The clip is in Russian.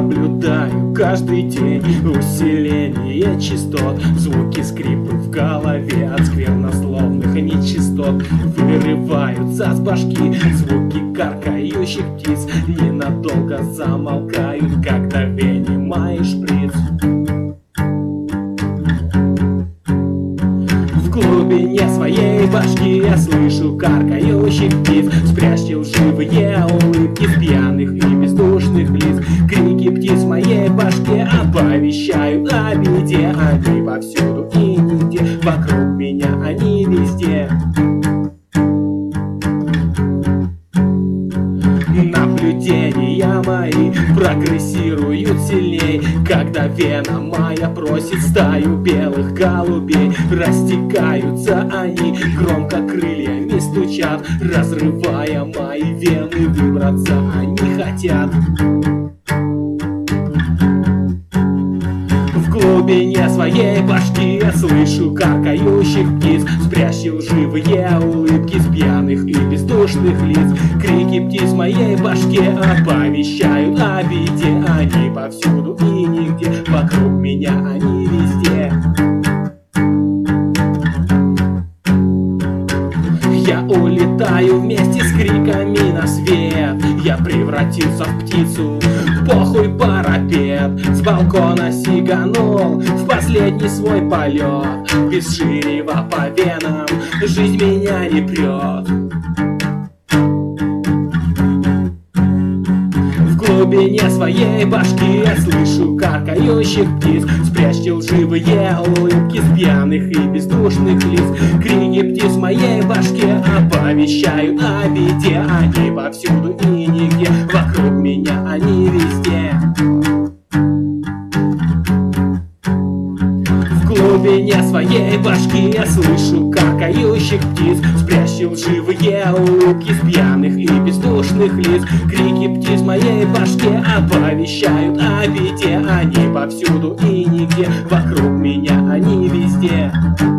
Наблюдаю каждый день усиление частот, звуки скрипы в голове от сквернословных нечистот. Вырываются с башки звуки каркающих птиц, ненадолго замолкают, когда вынимаешь шприц. В глубине своей башки я слышу каркающих птиц. Спрячьте лживые улыбки с пьяных и бездушных лиц. Крики птиц в моей башке оповещают о беде. Они повсюду и нигде, вокруг меня они везде. Наблюдения мои прогрессируют сильней, когда вена моя просит стаю белых голубей. Растекаются они, громко крыльями стучат, разрывая мои вены, выбраться они хотят. В глубине своей башки я слышу каркающих птиц. Спрячьте лживые улыбки с пьяных и бездушных лиц. Крики птиц в моей башке оповещают о беде. Они повсюду и нигде, вокруг меня они везде. Я улетаю вместе с криками на свет. Я превратился в птицу, похуй парапет. С балкона сиганул в последний свой полет. Без ширева по венам жизнь меня не прет. В глубине своей башки я слышу каркающих птиц. Спрячьте лживые улыбки с пьяных и бездушных лиц. Крики птиц в моей башке оповещают о беде. Они повсюду и нигде, вокруг меня они везде. В глубине своей башки я слышу каркающих птиц. Спрячьте лживые улыбки с пьяных и бездушных лиц. Крики птиц в моей башке оповещают о беде. Они повсюду и нигде, вокруг меня они везде.